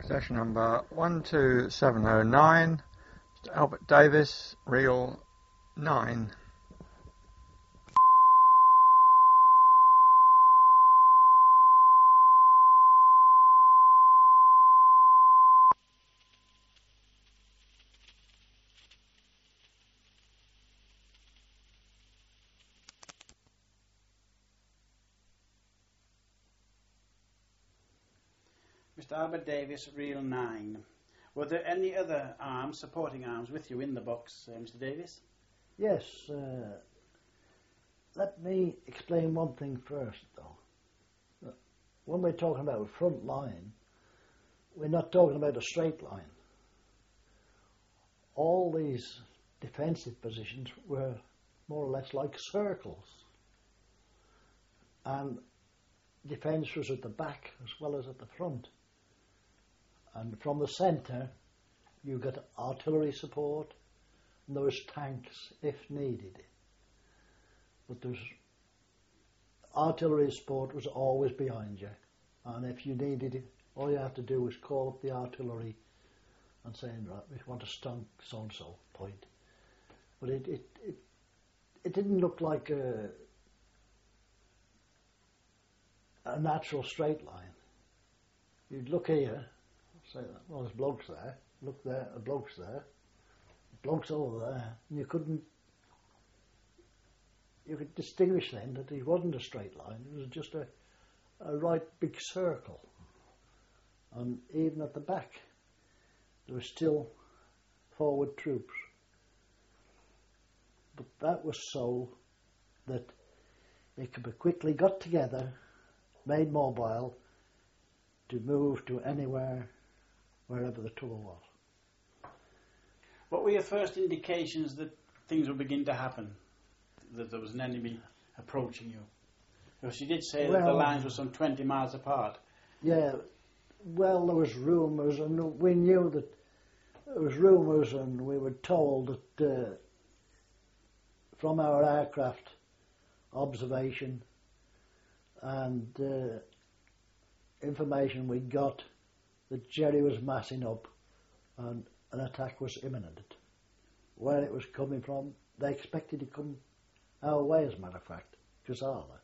Session number 12709, Mr. Albert Davis, reel 9. Mr. Albert Davis, reel 9. Were there any other arms, supporting arms, with you in the box, Mr. Davis? Yes. Let me explain one thing first, though. When we're talking about a front line, we're not talking about a straight line. All these defensive positions were more or less like circles. And defence was at the back as well as at the front. And from the centre, you got artillery support, and there was tanks if needed. But there was artillery support was always behind you, and if you needed it, all you had to do was call up the artillery and saying, right, we want to stunk so and so point. But it didn't look like a natural straight line. You'd look here, say, well, there's blokes there. Look there, a bloke's there. A bloke's over there. And you could distinguish then that it wasn't a straight line. It was just a right big circle. And even at the back, there were still forward troops. But that was so that they could be quickly got together, made mobile, to move to anywhere, wherever the trouble was. What were your first indications that things would begin to happen, that there was an enemy approaching you? Because you did say that the lines were some 20 miles apart. Yeah, well, there was rumours, and we knew that there was rumours, and we were told that from our aircraft observation and information we got that Jerry was massing up and an attack was imminent. Where it was coming from, they expected to come our way, as a matter of fact, Gazala.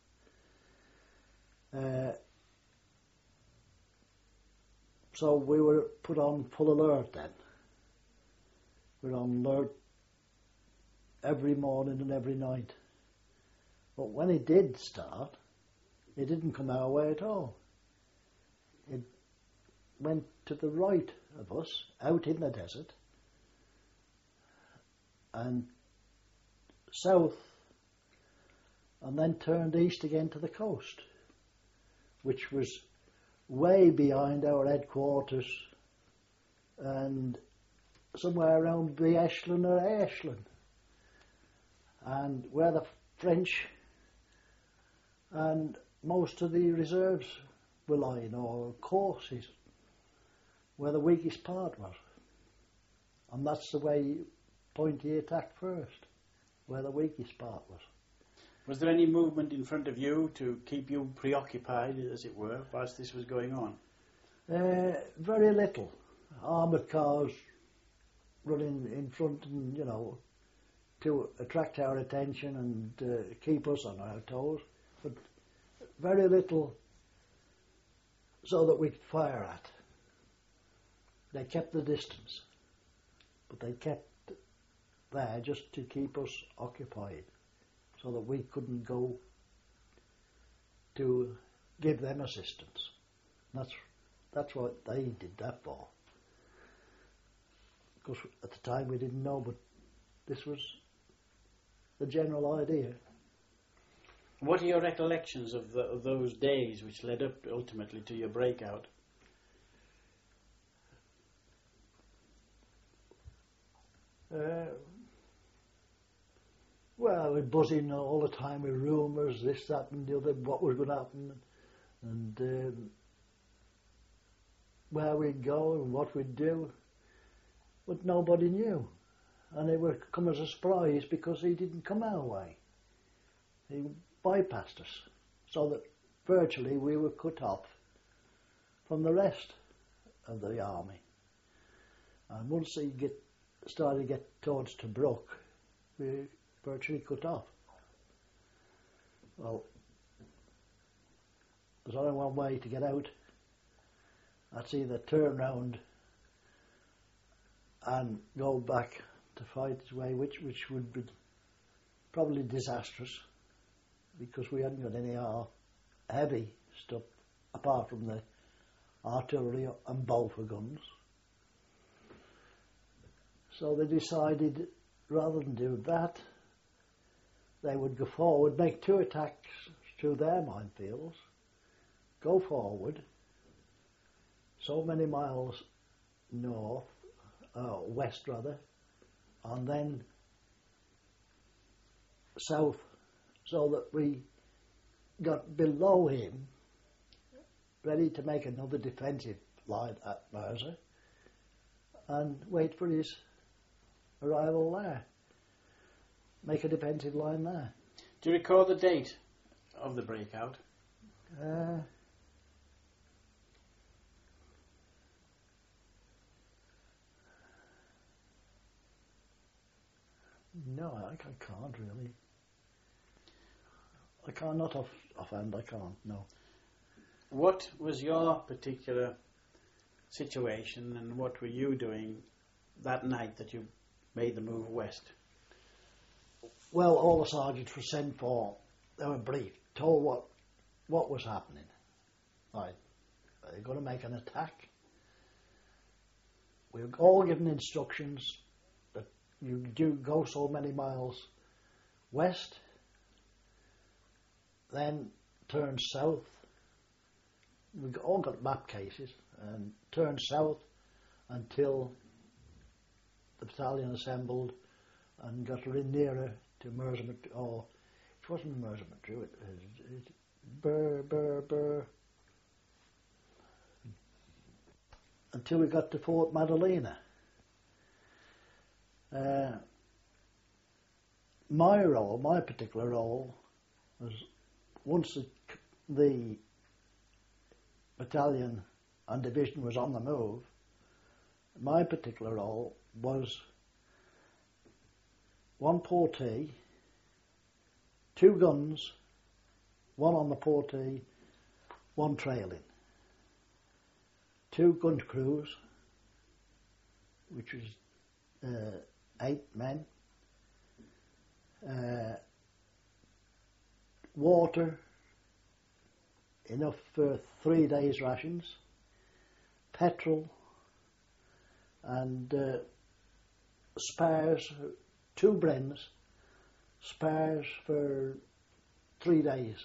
So we were put on full alert then. We were on alert every morning and every night. But when it did start, it didn't come our way at all. It went to the right of us, out in the desert, and south, and then turned east again to the coast, which was way behind our headquarters and somewhere around Beeshland or Ashland, and where the French and most of the reserves were lying, or courses, where the weakest part was. And that's the way Pointy attacked first, where the weakest part was. Was there any movement in front of you to keep you preoccupied, as it were, whilst this was going on? Very little. Armoured cars running in front, and to attract our attention and keep us on our toes, but very little so that we'd fire at. They kept the distance, but they kept there just to keep us occupied so that we couldn't go to give them assistance. That's what they did that for. Because at the time we didn't know, but this was the general idea. What are your recollections of those days which led up ultimately to your breakout? Well, we're buzzing all the time with rumours, this, that and the other, what was going to happen, and where we'd go and what we'd do. But nobody knew. And it would come as a surprise because he didn't come our way. He bypassed us, so that virtually we were cut off from the rest. of the army. And once he started to get towards Tobruk, we virtually cut off. Well, there's only one way to get out. That's either turn round and go back to fight his way, which would be probably disastrous, because we hadn't got any heavy stuff apart from the artillery and Bofor guns. So they decided, rather than do that, they would go forward, make 2 attacks through their minefields, go forward, so many miles west rather, and then south, so that we got below him, ready to make another defensive line at Mersa, and wait for his arrival there. Make a defensive line there. Do you recall the date of the breakout? No, I can't really. I can't, not offhand, I can't, no. What was your particular situation, and what were you doing that night that you made the move west? Well, all the sergeants were sent for. They were briefed, told what was happening. Right, they're going to make an attack. We were all given instructions that you do go so many miles west, then turn south. We all got map cases, and turn south until the battalion assembled and got nearer to Mersa, or it wasn't Mersa Matruh, it Burr, until we got to Fort Madalena. My particular role was, once the battalion and division was on the move, my particular role was 1 portee, 2 guns, 1 on the portee, 1 trailing, 2 gun crews, which was 8 men, water, enough for 3 days' rations, petrol, and spares, 2 Brens, spares for 3 days.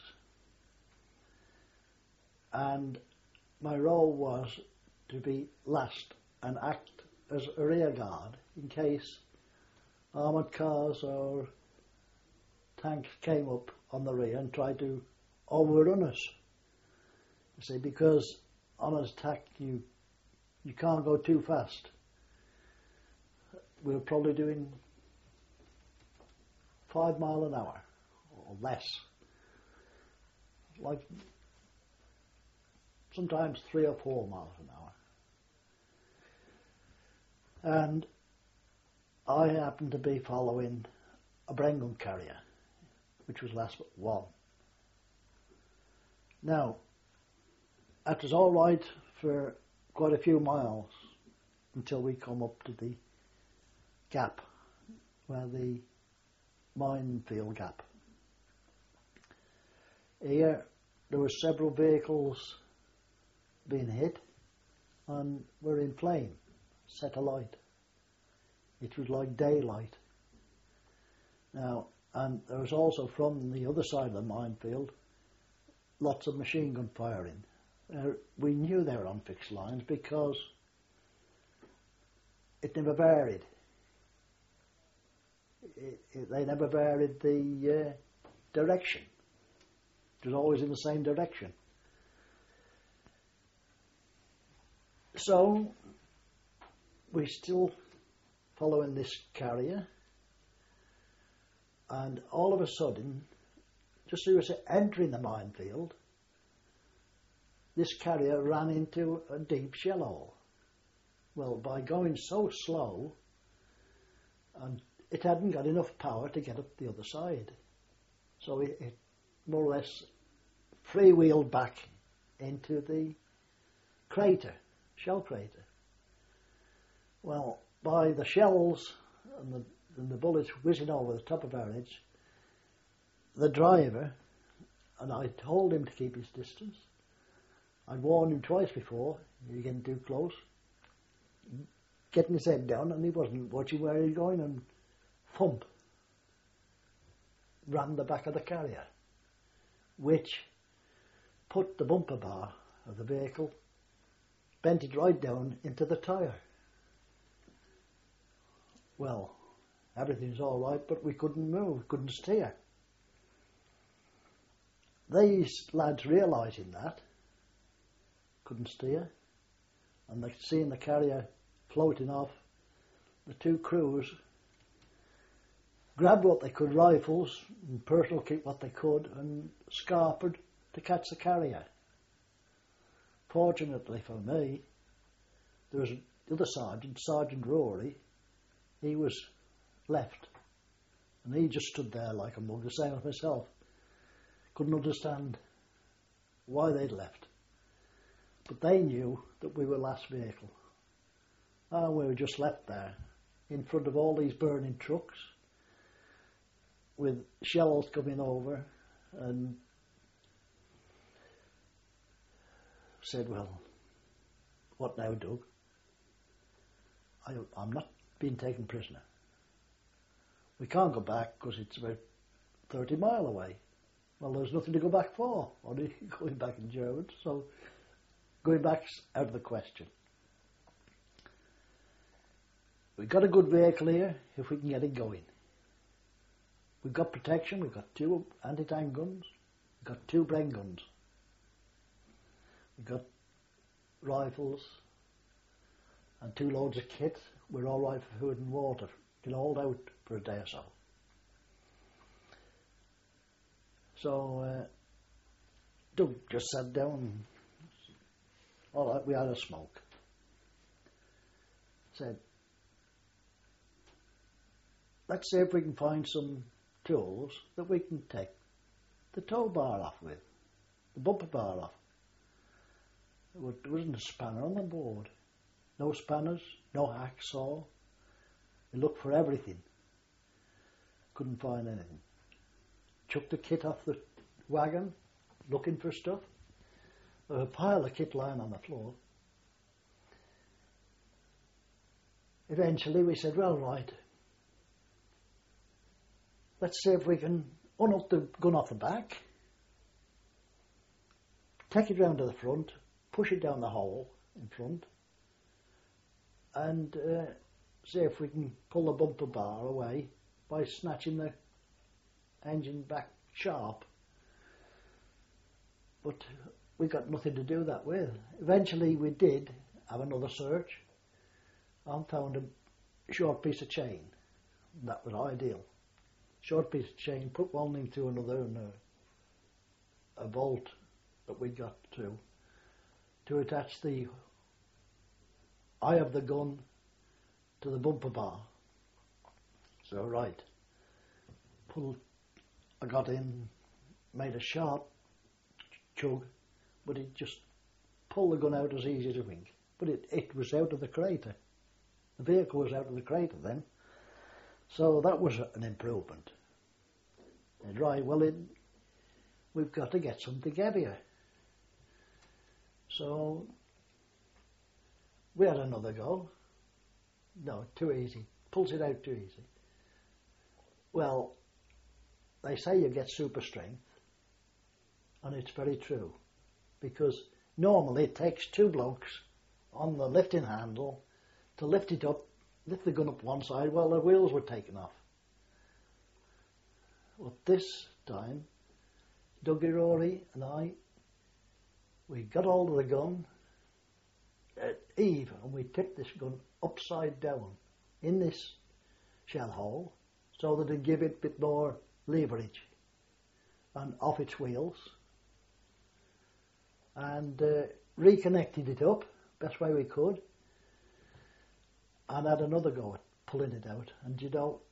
And my role was to be last and act as a rear guard in case armoured cars or tanks came up on the rear and tried to overrun us. You see, because on an attack you can't go too fast. We were probably doing 5 miles an hour or less, like sometimes 3 or 4 miles an hour. And I happened to be following a Brengun carrier, which was last but 1. Now, that was all right for quite a few miles until we come up to the gap, where the minefield gap. Here there were several vehicles being hit and were in flame, set alight. It was like daylight. Now, and there was also from the other side of the minefield lots of machine gun firing. We knew they were on fixed lines because it never varied. They never varied the direction. It was always in the same direction. So we're still following this carrier, and all of a sudden, just as we were entering the minefield, this carrier ran into a deep shell hole. Well, by going so slow, and it hadn't got enough power to get up the other side. So it more or less freewheeled back into the crater, shell crater. Well, by the shells and the bullets whizzing over the top of our heads, the driver, and I told him to keep his distance. I'd warned him twice before, you're getting too close, getting his head down, and he wasn't watching where he was going, and thump, ran the back of the carrier, which put the bumper bar of the vehicle, bent it right down into the tyre. Well, everything's all right, but we couldn't move, couldn't steer. These lads realising that, couldn't steer, and they seeing the carrier floating off, the two crews grabbed what they could, rifles and personal kit what they could, and scarpered to catch the carrier. Fortunately for me, there was the other sergeant, Sergeant Rory. He was left, and he just stood there like a mug, the same as myself. Couldn't understand why they'd left. But they knew that we were last vehicle. And we were just left there in front of all these burning trucks with shells coming over, and said, well, what now, Doug? I'm not being taken prisoner. We can't go back because it's about 30 miles away. Well, there's nothing to go back for, only going back in German, so going back's out of the question. We've got a good vehicle here if we can get it going. We've got protection, we've got 2 anti-tank guns, we've got 2 Bren guns. We've got rifles and 2 loads of kit. We're all right for food and water. Can hold out for a day or so. So Doug just sat down. All right, we had a smoke. Said, let's see if we can find some tools that we can take the tow bar off with, the bumper bar off. There wasn't a spanner on the board. No spanners, no hacksaw. We looked for everything. Couldn't find anything. Chucked the kit off the wagon, looking for stuff. There was a pile of kit lying on the floor. Eventually we said, well, right, let's see if we can unhook the gun off the back, take it round to the front, push it down the hole in front, and see if we can pull the bumper bar away by snatching the engine back sharp. But we got nothing to do that with. Eventually we did have another search and found a short piece of chain. That was ideal. Short piece of chain, put one link to another, and a bolt that we got to attach the eye of the gun to the bumper bar. So right, I got in, made a sharp chug, but it just pulled the gun out as easy as a wink. But it was out of the crater. The vehicle was out of the crater then. So that was an improvement. And right, well, we've got to get something heavier. So we had another go. No, too easy. Pulls it out too easy. Well, they say you get super strength, and it's very true, because normally it takes 2 blokes on the lifting handle to lift it up, lift the gun up one side while the wheels were taken off. Well, this time, Dougie Rory and I, we got hold of the gun at eve, and we tipped this gun upside down in this shell hole so that it'd give it a bit more leverage and off its wheels, and reconnected it up best way we could, and had another go at pulling it out. And you know,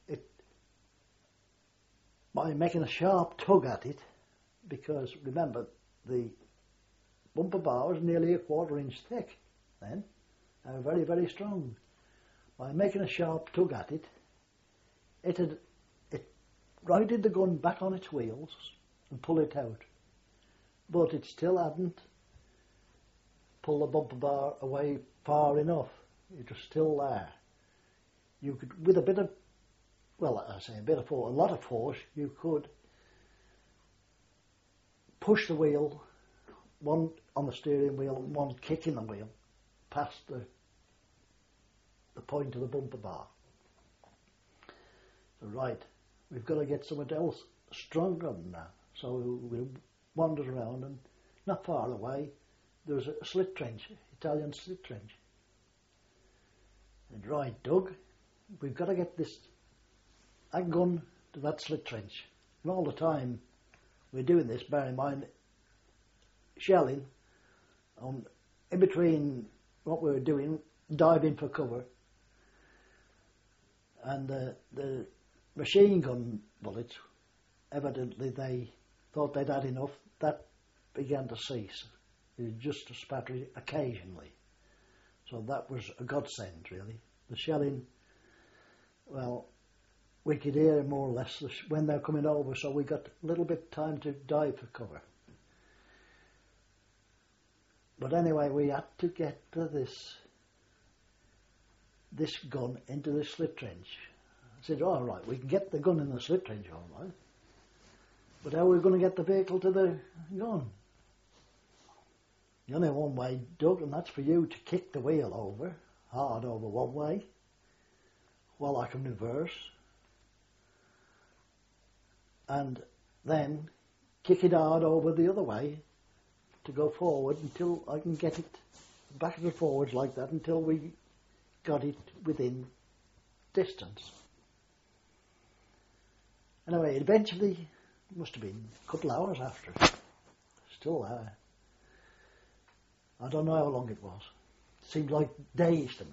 by making a sharp tug at it, because remember, the bumper bar was nearly a 1/4 inch thick then. They were very, very strong. By making a sharp tug at it, it righted the gun back on its wheels and pulled it out. But it still hadn't pulled the bumper bar away far enough. It was still there. You could, with a bit of, well, I say a bit of force, a lot of force, you could push the wheel, one on the steering wheel and one kicking the wheel, past the point of the bumper bar. So right, we've got to get something else stronger than that. So we wandered around, and not far away there was a slit trench, Italian slit trench. And right, Doug, we've got to get that gun to that slit trench. And all the time we're doing this, bear in mind, shelling in between what we were doing, diving for cover, and the machine gun bullets, evidently they thought they'd had enough. That began to cease. It was just a spattering occasionally. So that was a godsend, really. The shelling, well, we could hear more or less when they were coming over, so we got a little bit of time to dive for cover. But anyway, we had to get this gun into the slit trench. I said, all right, we can get the gun in the slit trench, all right. But how are we going to get the vehicle to the gun? There's only one way, Doug, and that's for you to kick the wheel over, hard over one way, while I can reverse, and then kick it hard over the other way to go forward until I can get it backwards and forwards like that until we got it within distance. Anyway, eventually, it must have been a couple of hours after, still there. I don't know how long it was. It seemed like days to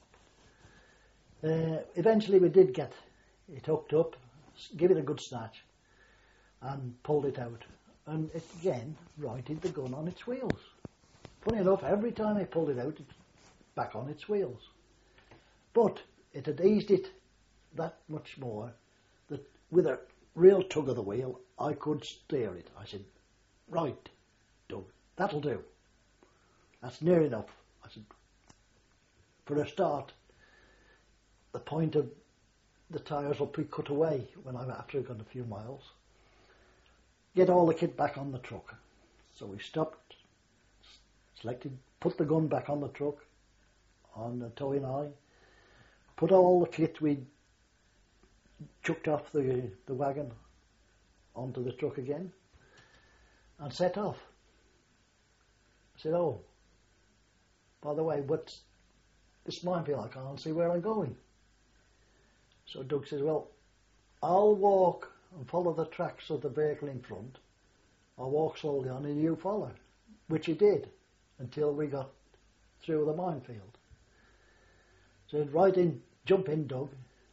me. Eventually we did get it hooked up, give it a good snatch, and pulled it out. And it again righted the gun on its wheels. Funny enough, every time I pulled it out, it's back on its wheels. But it had eased it that much more that with a real tug of the wheel, I could steer it. I said, right, Doug, that'll do. That's near enough. I said, for a start, the point of the tyres will be cut away when I'm after I've gone a few miles. Get all the kit back on the truck. So we stopped, selected, put the gun back on the truck, on the towing eye, put all the kit we'd chucked off the wagon onto the truck again, and set off. I said, oh, by the way, what's this minefield? I can't see where I'm going. So Doug says, well, I'll walk and follow the tracks of the vehicle in front. I'll walk slowly on and you follow, which he did until we got through the minefield. So he'd right in, jump in, Doug.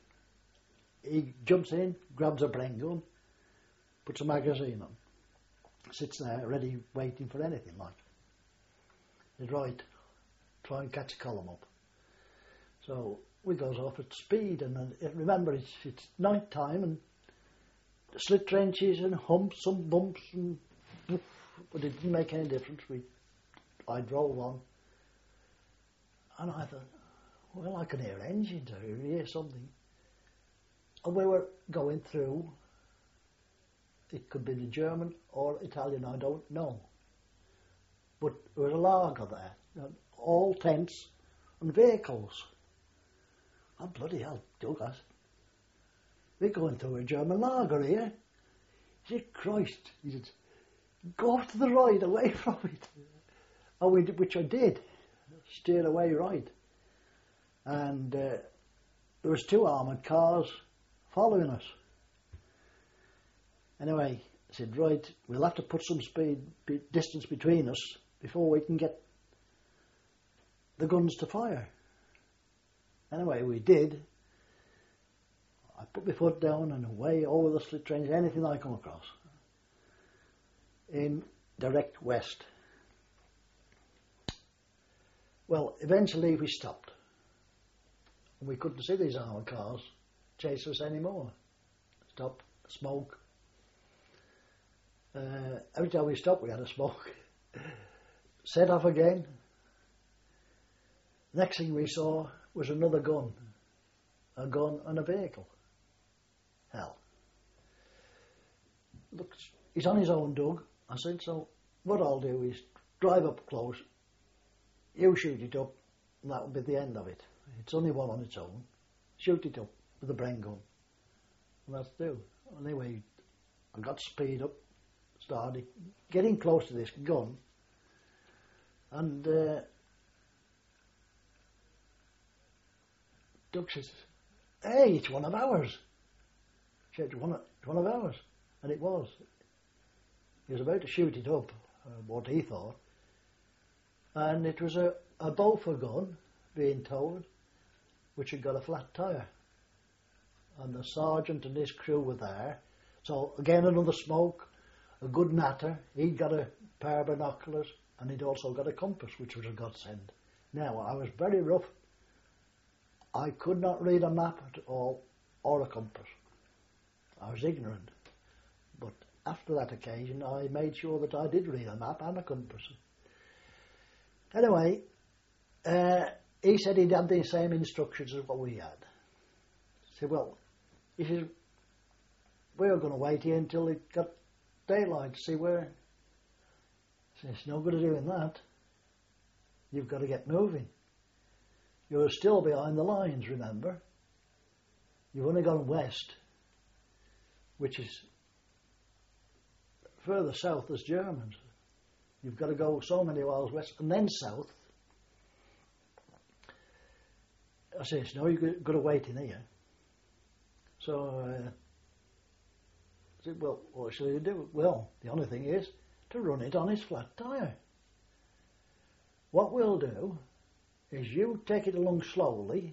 He jumps in, grabs a Bren gun, puts a magazine on, sits there ready, waiting for anything like. He's right, try and catch a column up. So we goes off at speed, and remember it's night time, and slit trenches and humps and bumps, and but it didn't make any difference. I drove on, and I thought, well, I can hear engines, I hear something. And we were going through, it could be the German or Italian, I don't know. But there was a lager there, all tents and vehicles. Oh, bloody hell, Douglas. We're going through a German lager here. He said, Christ. He said, go off to the right, away from it. And which I did, steered away right. And there was 2 armoured cars following us. Anyway, I said, right, we'll have to put some distance between us before we can get the guns to fire. Anyway, we did. I put my foot down and away over the slit range, anything I come across, in direct west. Well, eventually we stopped. We couldn't see these armoured cars chase us anymore. Stop, smoke. Every time we stopped, we had a smoke. Set off again. Next thing we saw was another gun. A gun and a vehicle. Hell. Look, he's on his own, Doug. I said, so what I'll do is drive up close, you shoot it up, and that'll be the end of it. It's only one on its own. Shoot it up with a Bren gun. And that's do. Anyway, I got speed up, started getting close to this gun, and Doug says, hey, it's one of ours. She said, it's one of ours. And it was. He was about to shoot it up, what he thought. And it was a Bofor gun being towed, which had got a flat tyre. And the sergeant and his crew were there. So again, another smoke, a good natter. He'd got a pair of binoculars, and he'd also got a compass, which was a godsend. Now, I was very rough. I could not read a map at all, or a compass. I was ignorant. But after that occasion, I made sure that I did read a map and a compass. Anyway, he said he'd had the same instructions as what we had. I said, well, he said, we were going to wait here until it got daylight to see where. I said, it's no good of doing that. You've got to get moving. You're still behind the lines, remember? You've only gone west, which is further south as Germans. You've got to go so many miles west and then south. I says, no, you've got to wait in here. So I said, well, what shall you do? Well, the only thing is to run it on his flat tyre. What we'll do is you take it along slowly,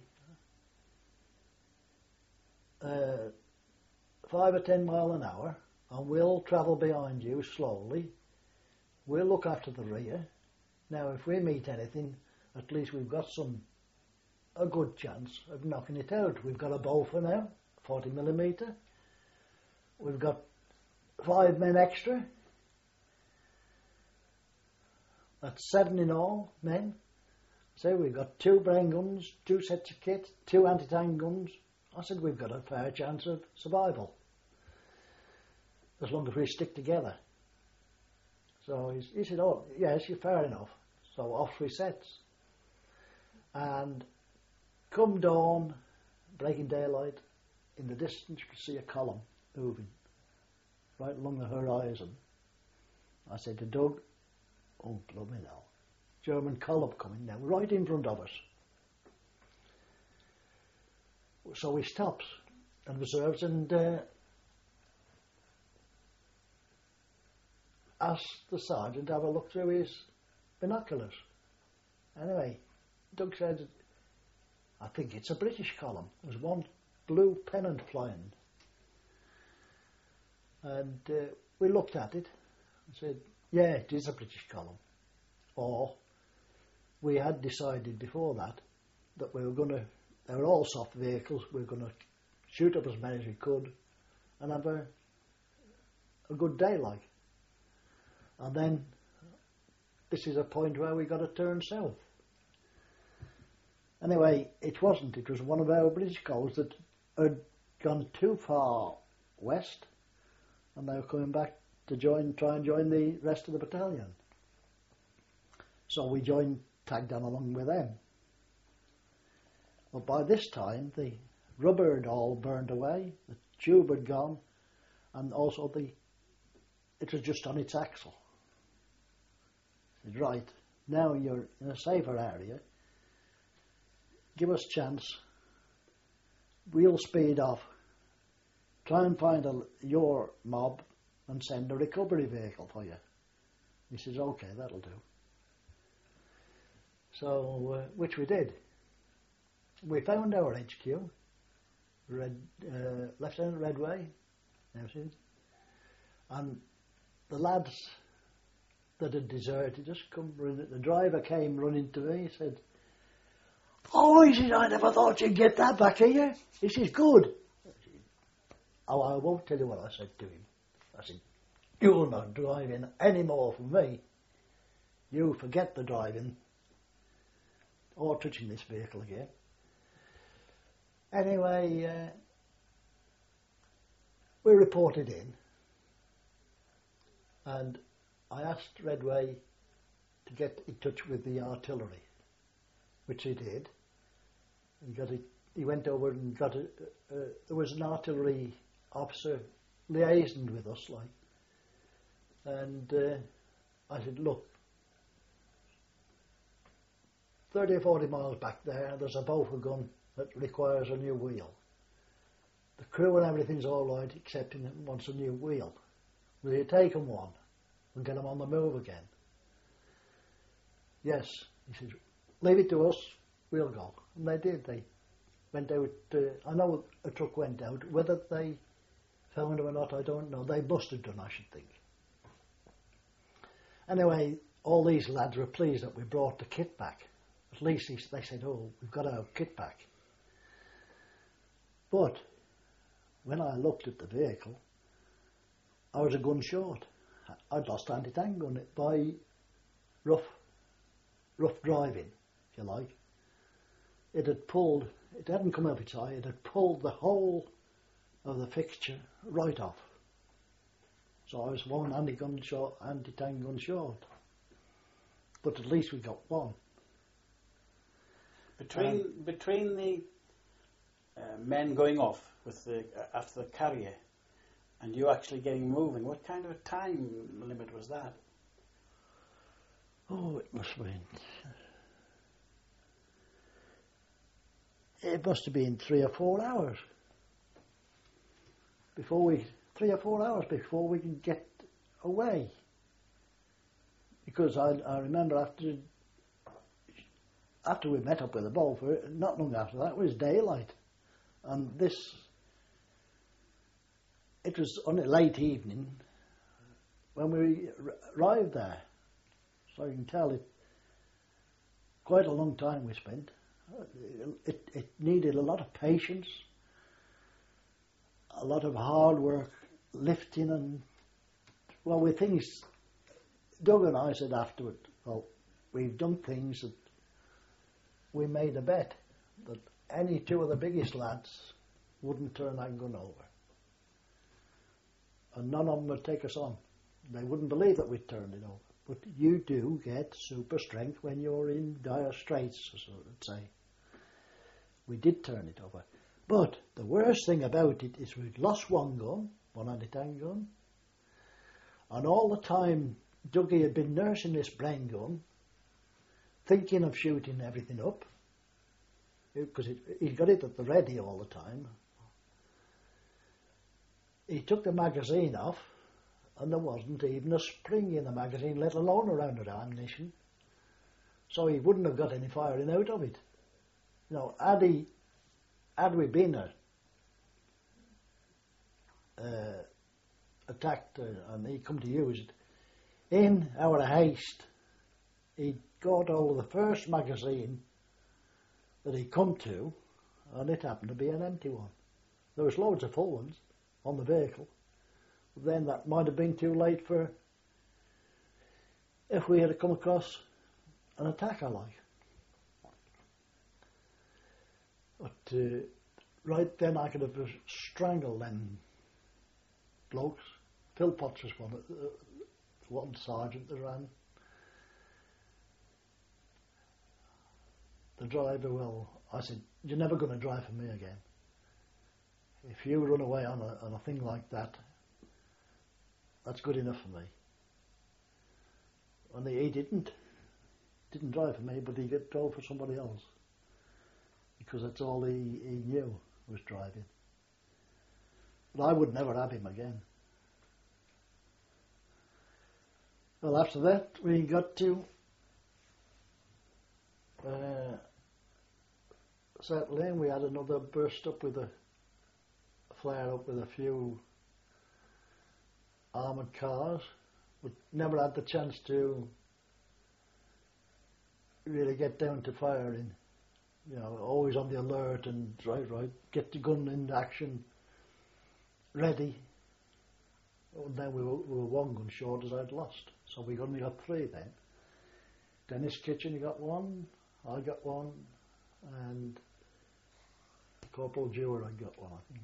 5 or 10 miles an hour, and we'll travel behind you slowly. We'll look after the rear. Now, if we meet anything, at least we've got a good chance of knocking it out. We've got a Bofor now, 40mm. We've got 5 men extra. That's 7 in all, men. So we've got 2 Bren guns, 2 sets of kit, 2 anti-tank guns. I said we've got a fair chance of survival, as long as we stick together. So he said, oh, yes, you're fair enough. So off we sets. And come dawn, breaking daylight, in the distance you could see a column moving right along the horizon. I said to Doug, oh, bloody hell, German column coming now, right in front of us. So he stops and observes and asks the sergeant to have a look through his binoculars. Anyway, Doug said, I think it's a British column. There's one blue pennant flying. And we looked at it and said, yeah, it is a British column. Or we had decided before that we were going to, they were all soft vehicles, we were going to shoot up as many as we could and have a good day like. And then this is a point where we got to turn south. Anyway, it wasn't. It was one of our British columns that had gone too far west, and they were coming back to try and join the rest of the battalion. So we tagged on along with them. But by this time, the rubber had all burned away, the tube had gone, and also it was just on its axle. I said, right, now you're in a safer area. Give us a chance. We'll speed off. Try and find your mob and send a recovery vehicle for you. He says, okay, that'll do. So, which we did. we found our HQ, Lieutenant Redway, everything, and the lads that had deserted us come running. The driver came running to me. He said, "Oh," he said, "I never thought you'd get that back here." He says, "Good." Oh, I won't tell you what I said to him. I said, "You're not driving any more for me. You forget the driving or touching this vehicle again." Anyway, we reported in, and I asked Redway to get in touch with the artillery, which he did. He went over and got it. There was an artillery officer liaisoned with us, like, and I said, "Look, 30 or 40 miles back there's a Bofor gun that requires a new wheel. The crew and everything's all right, except it wants a new wheel. Will you take them one and get them on the move again?" "Yes." He said, "Leave it to us, we'll go." And they did. They went out. I know a truck went out. Whether they found them or not, I don't know. They must have done, I should think. Anyway, all these lads were pleased that we brought the kit back. At least they said, "Oh, we've got our kit back." But when I looked at the vehicle, I was a gun short. I'd lost anti-tank gun by rough driving, if you like. It hadn't come off its eye, it had pulled the whole of the fixture right off. So I was one anti-tank gun short. But at least we got one. Between the men going off with after the carrier and you actually getting moving, what kind of a time limit was that? Oh, it must have been 3 or 4 hours before we can get away. Because I remember after we met up with the Bofor, not long after that, it was daylight. And it was on a late evening when we arrived there. So you can tell it quite a long time we spent. It needed a lot of patience, a lot of hard work, lifting and, well, with things, Doug and I said afterward, well, we've done things that we made a bet that any two of the biggest lads wouldn't turn that gun over. And none of them would take us on. They wouldn't believe that we'd turned it over. But you do get super strength when you're in dire straits, so to say. We did turn it over. But the worst thing about it is we'd lost one gun, one anti-tank gun, and all the time Dougie had been nursing this brain gun, thinking of shooting everything up, because he'd got it at the ready all the time. He took the magazine off, and there wasn't even a spring in the magazine, let alone a round of ammunition. So he wouldn't have got any firing out of it. You know, had we been attacked and he come to use it, in our haste, he got hold of the first magazine that he come to, and it happened to be an empty one. There was loads of full ones on the vehicle. Then that might have been too late for if we had come across an attacker like. But right then I could have strangled them blokes. Phil Potts was one sergeant that ran. The driver, well, I said, "You're never going to drive for me again. If you run away on a thing like that, that's good enough for me." And he didn't drive for me, but he drove for somebody else, because that's all he knew was driving. But I would never have him again. Well, after that we got to settled in, we had another burst up with a flare up with a few armoured cars. We never had the chance to really get down to firing. You know, always on the alert and right, get the gun in action, ready. And then we were one gun short as I'd lost. So we only got 3 then. Dennis Kitchen, he got 1, I got 1, and Corporal Dewar, I got 1, I think.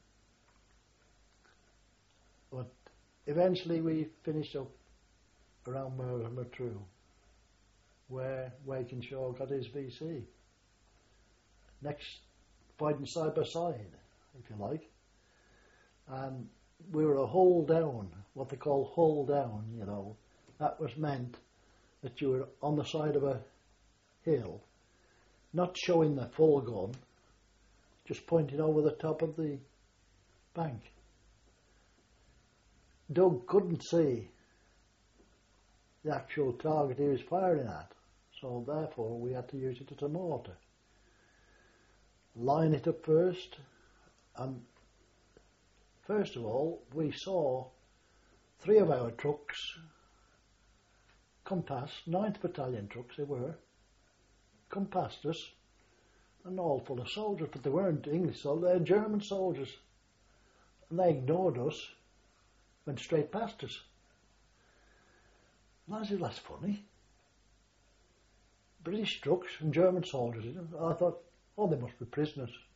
But eventually we finished up around Matru, where Wakenshaw got his VC. Next, fighting side by side, if you like. And we were a hull down, what they call hull down, you know. That was meant that you were on the side of a hill, not showing the full gun, just pointing over the top of the bank. Doug couldn't see the actual target he was firing at, so therefore we had to use it as a mortar. Line it up first, and first of all we saw 3 of our trucks come past, 9th Battalion trucks they were, come past us, and all full of soldiers, but they weren't English soldiers, they were German soldiers, and they ignored us, went straight past us. And I said, that's funny. British trucks and German soldiers, you know. I thought, oh, they must be prisoners.